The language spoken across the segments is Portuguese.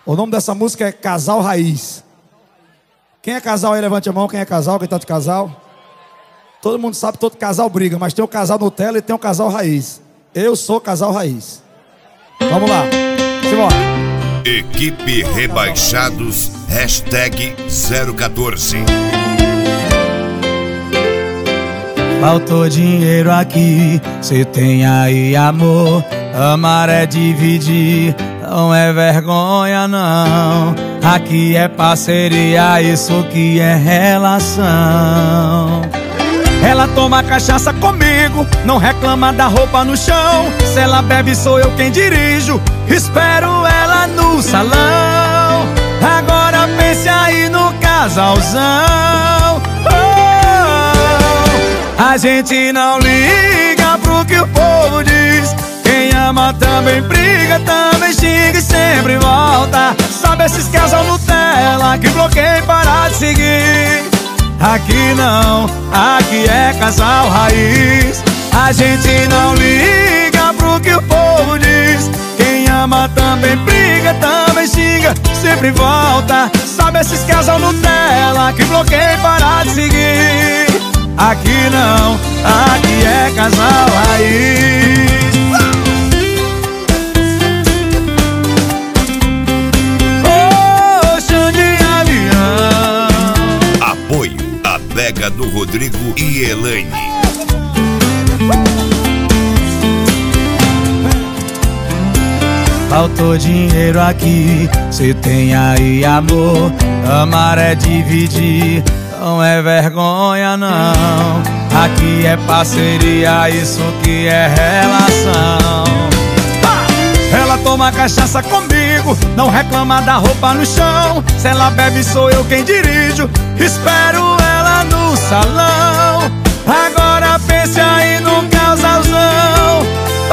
O nome dessa música é Casal Raiz. Quem é casal aí, levante a mão. Quem é casal, quem tá de casal? Todo mundo sabe, todo casal briga, mas tem o casal Nutella e tem o casal Raiz. Eu sou casal Raiz. Vamos lá, simbora. Equipe Rebaixados, #014. Faltou dinheiro aqui, cê tem aí amor. Amar é dividir, não é vergonha não. Aqui é parceria, isso que é relação. Ela toma cachaça comigo, não reclama da roupa no chão. Se ela bebe sou eu quem dirijo, espero ela no salão. Agora pense aí no casalzão. A gente não liga pro que o povo diz. Quem ama também briga, também xinga e sempre volta. Sabe esses casal Nutella que bloqueia e para de seguir? Aqui não, aqui é casal raiz. A gente não liga pro que o povo diz. Quem ama também briga, também xinga, sempre volta. Sabe esses casal Nutella que bloqueia e para de seguir? Aqui não, aqui é casal raiz. Ocean de avião. Apoio Adega do Rodrigo e Elaine. Faltou dinheiro aqui, cê tem aí amor. Amar é dividir, não é vergonha não. Aqui é parceria, isso que é relação. Ela toma cachaça comigo, não reclama da roupa no chão. Se ela bebe sou eu quem dirijo, espero ela no salão. Agora pense aí no casalzão.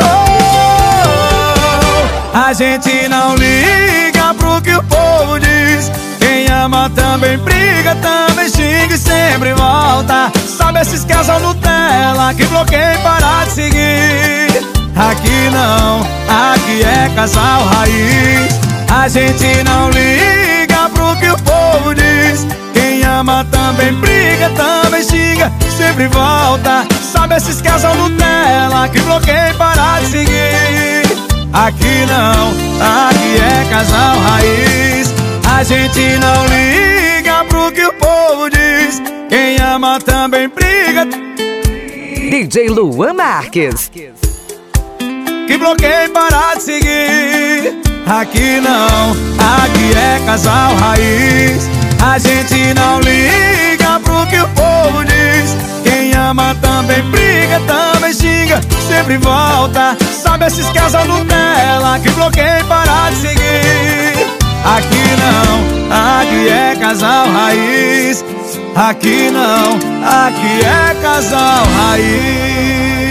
A gente não liga pro que o povo diz. Quem ama também briga, também xinga e sempre volta. Sabe esses casal Nutella que bloqueia e para de seguir? Aqui não, aqui é casal raiz. A gente não liga pro que o povo diz. Quem ama também briga, também xinga, sempre volta. Sabe esses casal Nutella que bloqueia e para de seguir? Aqui não, aqui é casal raiz. A gente não liga pro que o povo diz. Quem ama também briga. DJ Luan Marques. Que bloqueia e para de seguir. Aqui não, aqui é casal raiz. A gente não liga pro que o povo diz. Quem ama também briga, também xinga, sempre volta. Sabe esses casal Nutella que bloqueia e para de seguir? Aqui não, aqui é casal raiz. Aqui não, aqui é casal raiz.